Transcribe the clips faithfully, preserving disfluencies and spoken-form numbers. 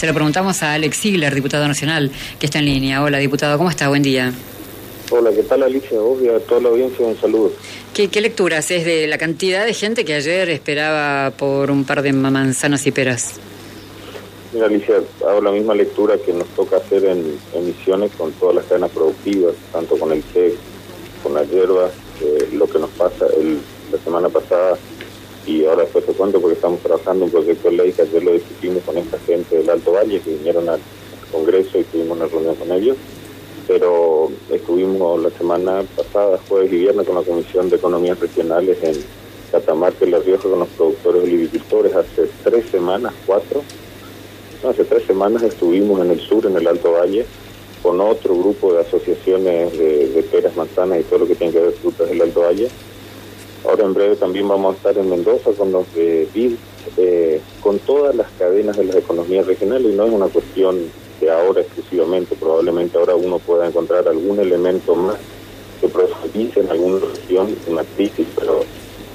Se lo preguntamos a Alex Ziegler, diputado nacional, que está en línea. Hola, diputado, ¿cómo está? Buen día. Hola, ¿qué tal, Alicia? Vos y a toda la audiencia un saludo. ¿Qué, qué lecturas es de la cantidad de gente que ayer esperaba por un par de manzanas y peras? Mira, Alicia, hago la misma lectura que nos toca hacer en, en Misiones con todas las cadenas productivas, tanto con el té, con la hierba, eh, lo que nos pasa el, la semana pasada, y ahora después te cuento porque estamos trabajando un proyecto de ley que ayer lo discutimos con esta gente del Alto Valle que vinieron al Congreso y tuvimos una reunión con ellos, pero estuvimos la semana pasada, jueves y viernes, con la Comisión de Economías Regionales en Catamarca y La Rioja con los productores olivicultores. Hace tres semanas, cuatro, no, hace tres semanas estuvimos en el sur, en el Alto Valle, con otro grupo de asociaciones de, de peras, manzanas y todo lo que tiene que ver frutas del Alto Valle. Ahora en breve también vamos a estar en Mendoza con los de B I D, eh, con todas las cadenas de las economías regionales, y no es una cuestión de ahora exclusivamente, probablemente ahora uno pueda encontrar algún elemento más que profundice en alguna región, una crisis, pero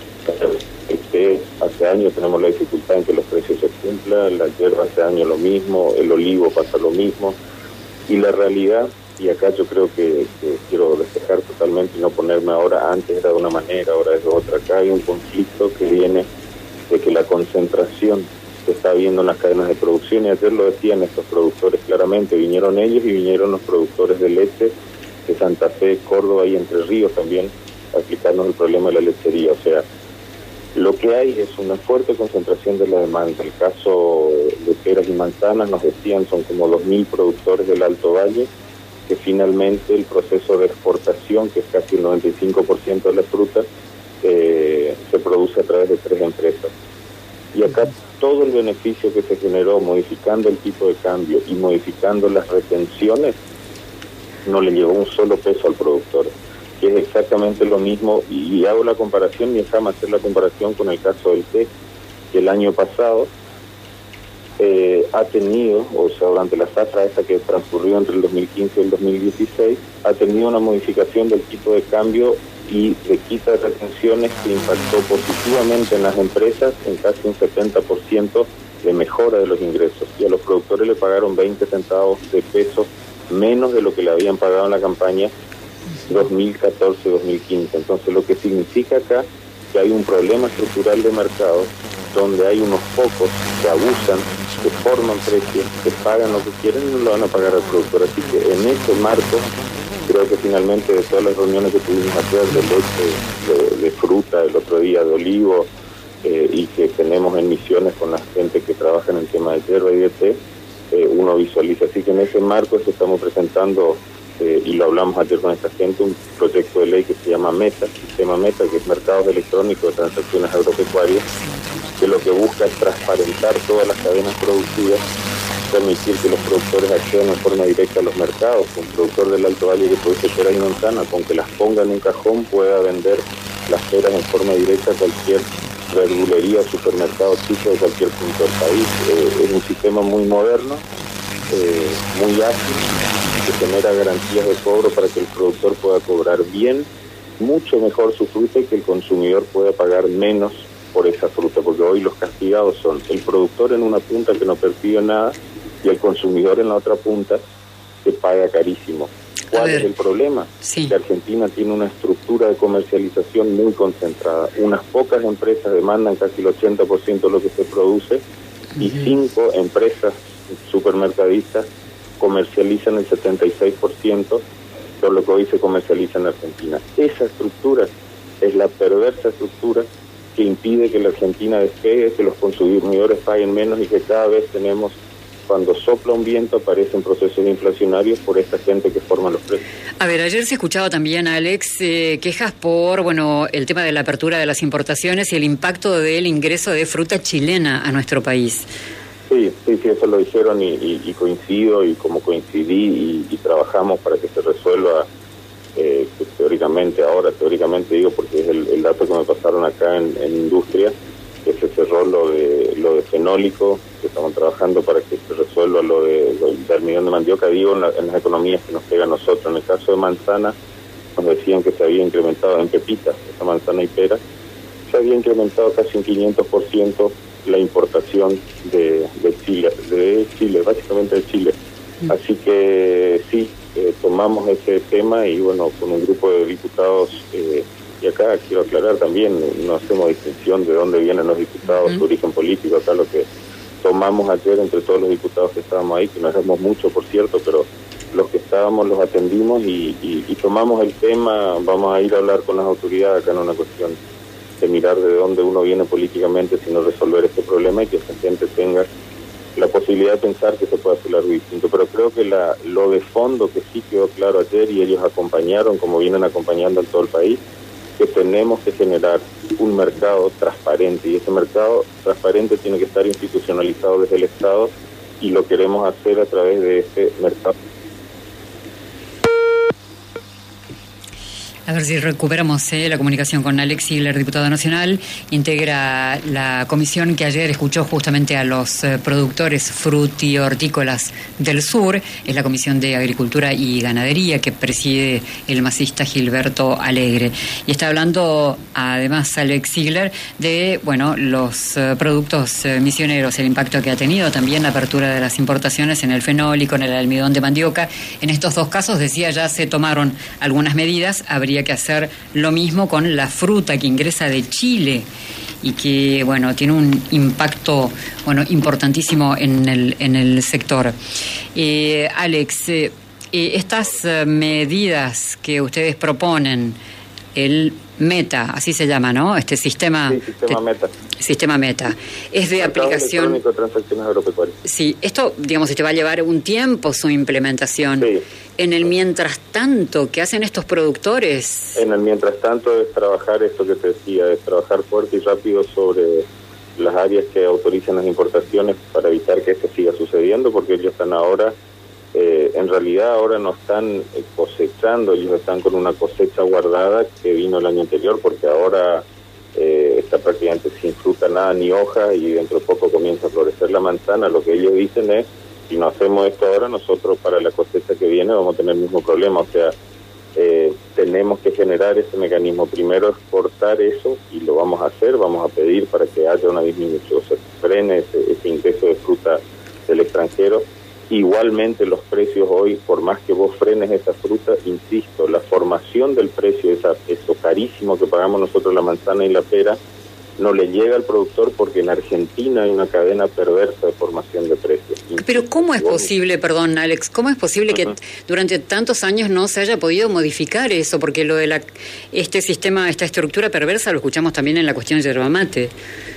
este, hace años tenemos la dificultad en que los precios se cumplan, la hierba hace años lo mismo, el olivo pasa lo mismo, y la realidad, y acá yo creo que, que quiero despejar totalmente y no ponerme ahora, antes era de una manera, ahora es de otra. Acá hay un conflicto que viene de que la concentración se está viendo en las cadenas de producción, y ayer lo decían estos productores claramente, vinieron ellos y vinieron los productores de leche de Santa Fe, Córdoba y Entre Ríos también a explicarnos el problema de la lechería. O sea, lo que hay es una fuerte concentración de la demanda. El caso de peras y manzanas, nos decían, son como dos mil productores del Alto Valle, que finalmente el proceso de exportación, que es casi el noventa y cinco por ciento de la fruta, eh, se produce a través de tres empresas. Y acá todo el beneficio que se generó modificando el tipo de cambio y modificando las retenciones no le llevó un solo peso al productor, que es exactamente lo mismo. Y, y hago la comparación, y déjame hacer la comparación con el caso del té, que el año pasado Eh, ha tenido, o sea, durante la zafra esa que transcurrió entre el dos mil quince y el dos mil dieciséis, ha tenido una modificación del tipo de cambio y de quita de retenciones que impactó positivamente en las empresas en casi un setenta por ciento de mejora de los ingresos, y a los productores le pagaron veinte centavos de peso menos de lo que le habían pagado en la campaña dos mil catorce dos mil quince. Entonces, lo que significa acá que hay un problema estructural de mercado donde hay unos pocos que abusan, que forman precios, que pagan lo que quieren y no lo van a pagar al productor. Así que en ese marco, creo que finalmente de todas las reuniones que tuvimos ayer de leche, de, de fruta, el otro día de olivo, eh, y que tenemos en Misiones con la gente que trabaja en el tema de hierba y de té, eh, uno visualiza. Así que en ese marco es que estamos presentando, eh, y lo hablamos ayer con esta gente, un proyecto de ley que se llama META, sistema META, que es Mercados Electrónicos de Transacciones Agropecuarias, que lo que busca es transparentar todas las cadenas productivas, permitir que los productores accedan en forma directa a los mercados. Un productor del Alto Valle que produce peras y manzanas, con que las ponga en un cajón, pueda vender las peras en forma directa a cualquier verdulería o supermercado chico de cualquier punto del país. Eh, es un sistema muy moderno, eh, muy ágil, que genera garantías de cobro para que el productor pueda cobrar bien, mucho mejor su fruta, y que el consumidor pueda pagar menos por esa fruta, porque hoy los castigados son el productor en una punta que no percibe nada y el consumidor en la otra punta que paga carísimo. ¿Cuál es el problema? Sí. Que Argentina tiene una estructura de comercialización muy concentrada. Unas pocas empresas demandan casi el ochenta por ciento de lo que se produce, uh-huh. y cinco empresas supermercadistas comercializan el setenta y seis por ciento de lo que hoy se comercializa en Argentina. Esa estructura es la perversa estructura que impide que la Argentina despegue, que los consumidores paguen menos, y que cada vez tenemos, cuando sopla un viento, aparecen procesos inflacionarios por esta gente que forma los precios. A ver, ayer se escuchaba también, Alex, eh, quejas por, bueno, el tema de la apertura de las importaciones y el impacto del ingreso de fruta chilena a nuestro país. Sí, sí, sí, eso lo dijeron, y, y, y coincido, y como coincidí, y, y trabajamos para que se resuelva. Eh, que teóricamente, ahora teóricamente digo porque es el, el dato que me pasaron acá en, en industria, que se cerró lo de lo de fenólico, que estamos trabajando para que se resuelva lo de lo del almidón de mandioca, digo, en, la, en las economías que nos pega a nosotros. En el caso de manzana, nos decían que se había incrementado en pepitas, esa manzana y pera, se había incrementado casi un quinientos por ciento la importación de, de Chile, de Chile, básicamente de Chile. Así que sí, eh, tomamos ese tema y bueno, con un grupo de diputados, eh, y acá quiero aclarar también, no hacemos distinción de dónde vienen los diputados, uh-huh. su origen político, acá lo que tomamos ayer entre todos los diputados que estábamos ahí, que no éramos mucho por cierto, pero los que estábamos los atendimos y, y, y tomamos el tema. Vamos a ir a hablar con las autoridades, acá no es una cuestión de mirar de dónde uno viene políticamente, sino resolver este problema y que esa gente tenga la posibilidad de pensar que se puede hacer algo distinto. Pero creo que la, lo de fondo que sí quedó claro ayer, y ellos acompañaron, como vienen acompañando en todo el país, que tenemos que generar un mercado transparente, y ese mercado transparente tiene que estar institucionalizado desde el Estado, y lo queremos hacer a través de este mercado. A ver si recuperamos eh, la comunicación con Alex Ziegler, diputado nacional. Integra la comisión que ayer escuchó justamente a los eh, productores frutihortícolas del sur. Es la Comisión de Agricultura y Ganadería que preside el masista Gilberto Alegre. Y está hablando, además, Alex Ziegler, de bueno los eh, productos eh, misioneros, el impacto que ha tenido también la apertura de las importaciones en el fenólico, en el almidón de mandioca. En estos dos casos, decía, ya se tomaron algunas medidas. Habría que hacer lo mismo con la fruta que ingresa de Chile y que bueno tiene un impacto bueno importantísimo en el en el sector. Eh, Alex, eh, estas eh, medidas que ustedes proponen, el Meta, así se llama, ¿no? Este sistema. Sí, sistema de, Meta. Sistema Meta. Es de Mercado aplicación. Electrónico de Transacciones Agropecuarias. Sí, esto, digamos, te va a llevar un tiempo su implementación. Sí. En el mientras tanto, ¿qué hacen estos productores? En el mientras tanto es trabajar esto que te decía, es trabajar fuerte y rápido sobre las áreas que autorizan las importaciones para evitar que esto siga sucediendo, porque ellos están ahora, eh, en realidad ahora no están cosechando, ellos están con una cosecha guardada que vino el año anterior, porque ahora eh, está prácticamente sin fruta, nada, ni hoja, y dentro de poco comienza a florecer la manzana. Lo que ellos dicen es, si no hacemos esto ahora, nosotros para la cosecha que viene vamos a tener el mismo problema. O sea, eh, tenemos que generar ese mecanismo. Primero exportar eso, y lo vamos a hacer, vamos a pedir para que haya una disminución, se frene ese, ese ingreso de fruta del extranjero. Igualmente los precios hoy, por más que vos frenes esa fruta, insisto, la formación del precio, esa, eso carísimo que pagamos nosotros la manzana y la pera, no le llega al productor porque en Argentina hay una cadena perversa de formación de precios. Pero ¿cómo es posible, perdón Alex, cómo es posible que uh-huh. durante tantos años no se haya podido modificar eso? Porque lo de la este sistema, esta estructura perversa lo escuchamos también en la cuestión yerba mate.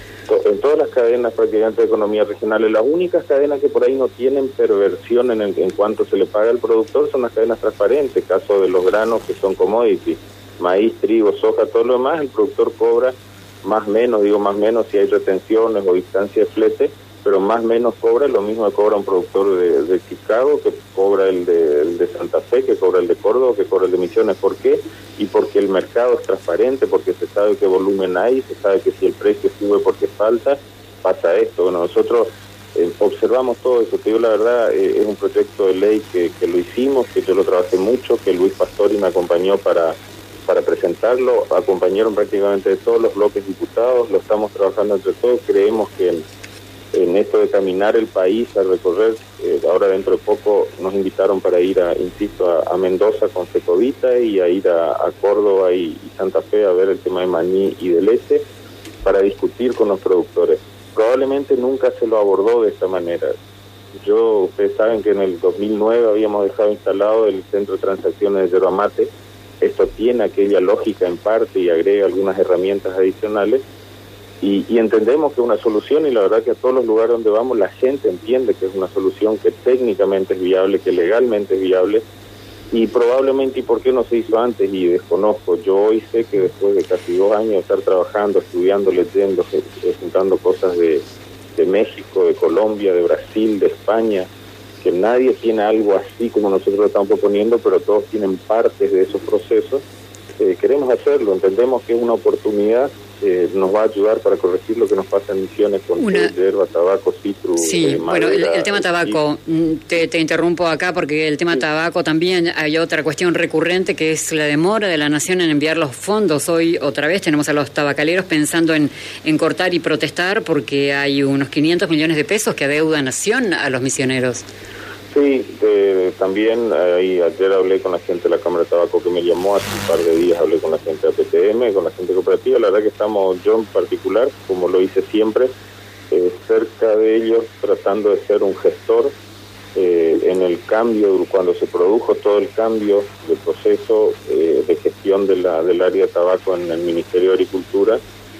En todas las cadenas prácticamente de economía regionales, las únicas cadenas que por ahí no tienen perversión en, el, en cuanto se le paga al productor son las cadenas transparentes, caso de los granos que son commodities, maíz, trigo, soja, todo lo demás, el productor cobra más menos, digo más menos si hay retenciones o distancia de flete, pero más menos cobra lo mismo que cobra un productor de, de Chicago, que cobra el de, el de Santa Fe, que cobra el de Córdoba, que cobra el de Misiones. ¿Por qué? Y porque el mercado es transparente, porque se sabe qué volumen hay, se sabe que si el precio sube porque falta, pasa esto. Bueno, nosotros eh, observamos todo eso. Te digo la verdad, eh, es un proyecto de ley que, que lo hicimos, que yo lo trabajé mucho, que Luis Pastori me acompañó para... para presentarlo, acompañaron prácticamente de todos los bloques diputados, lo estamos trabajando entre todos, creemos que en, en esto de caminar el país, a recorrer, eh, ahora dentro de poco nos invitaron para ir, a, insisto, a, a Mendoza con Secovita y a ir a, a Córdoba y, y Santa Fe a ver el tema de maní y de leche, para discutir con los productores. Probablemente nunca se lo abordó de esta manera. Yo, ustedes saben que en el dos mil nueve habíamos dejado instalado el Centro de Transacciones de Yerba Mate. Esto tiene aquella lógica en parte y agrega algunas herramientas adicionales y, y entendemos que es una solución, y la verdad que a todos los lugares donde vamos la gente entiende que es una solución, que técnicamente es viable, que legalmente es viable, y probablemente, ¿y por qué no se hizo antes? Y desconozco. Yo hoy sé que después de casi dos años de estar trabajando, estudiando, leyendo, juntando cosas de, de México, de Colombia, de Brasil, de España, que nadie tiene algo así como nosotros lo estamos proponiendo, pero todos tienen partes de esos procesos. Eh, queremos hacerlo, entendemos que es una oportunidad eh, nos va a ayudar para corregir lo que nos pasa en Misiones con Una... hierba, tabaco, citrus. Sí, eh, madera, bueno, el, el tema tabaco, y... te, te interrumpo acá porque el tema sí. tabaco también hay otra cuestión recurrente que es la demora de la Nación en enviar los fondos. Hoy otra vez tenemos a los tabacaleros pensando en, en cortar y protestar porque hay unos quinientos millones de pesos que adeuda Nación a los misioneros. Sí, eh, también ahí ayer hablé con la gente de la Cámara de Tabaco que me llamó, hace un par de días hablé con la gente de A P T M, con la gente cooperativa. La verdad que estamos, yo en particular, como lo hice siempre, eh, cerca de ellos, tratando de ser un gestor eh, en el cambio, cuando se produjo todo el cambio del proceso eh, de gestión de la, del área de tabaco en el Ministerio de Agricultura.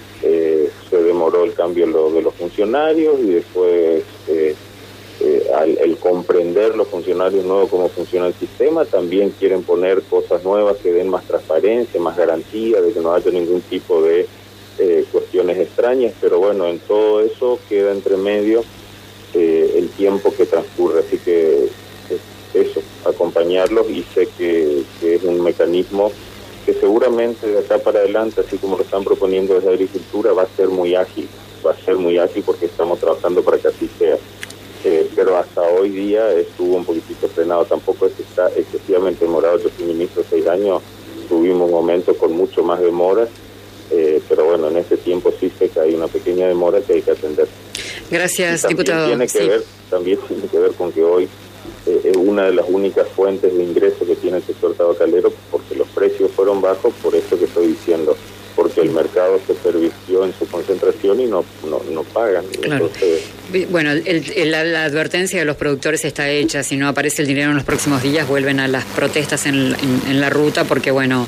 Eh, se demoró el cambio lo, de los funcionarios y después... Eh, Eh, al el comprender los funcionarios nuevos cómo funciona el sistema, también quieren poner cosas nuevas que den más transparencia, más garantía de que no haya ningún tipo de eh, cuestiones extrañas, pero bueno, en todo eso queda entre medio eh, el tiempo que transcurre, así que eh, eso, acompañarlos, y sé que, que es un mecanismo que seguramente de acá para adelante, así como lo están proponiendo desde Agricultura, va a ser muy ágil, va a ser muy ágil porque estamos trabajando para que así sea. Eh, pero hasta hoy día estuvo un poquitito frenado, tampoco es que está excesivamente demorado. Yo fui ministro seis años, tuvimos momentos con mucho más demora, eh, pero bueno, en ese tiempo sí sé que hay una pequeña demora que hay que atender. Gracias, diputado. Tiene que sí. ver, también tiene que ver con que hoy eh, es una de las únicas fuentes de ingreso que tiene el sector tabacalero, porque los precios fueron bajos, por eso que estoy diciendo, porque el mercado se pervirtió en su concentración y no no, no pagan. Claro. Entonces, bueno, el, el, la, la advertencia de los productores está hecha. Si no aparece el dinero en los próximos días, vuelven a las protestas en, en, en la ruta, porque bueno,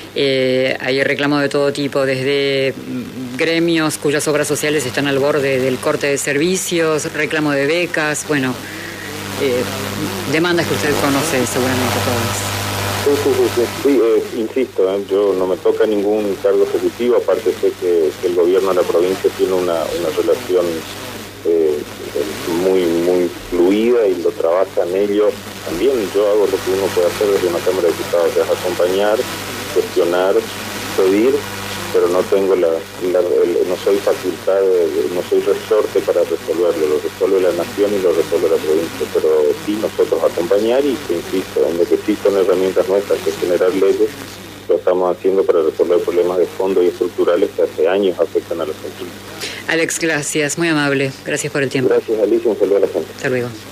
eh, hay reclamos de todo tipo, desde gremios cuyas obras sociales están al borde del corte de servicios, reclamo de becas, bueno, eh, demandas que usted conoce seguramente todas. Sí, sí, sí, sí. sí eh, insisto, eh, yo no me toca ningún cargo ejecutivo, aparte sé que, que el gobierno de la provincia tiene una, una relación eh, muy muy fluida y lo trabajan ellos. También yo hago lo que uno puede hacer desde una Cámara de Diputados, que es acompañar, cuestionar, pedir, pero no tengo la, la el, no soy facultad, no soy resorte para resolverlo, lo resuelve la Nación y lo resuelve la provincia, pero sí nosotros acompañar y, insisto, en lo que sí son herramientas nuestras, que es generar leyes, lo estamos haciendo para resolver problemas de fondo y estructurales que hace años afectan a los argentinos. Alex, gracias, muy amable, gracias por el tiempo. Gracias, Alicia, un saludo a la gente. Hasta luego.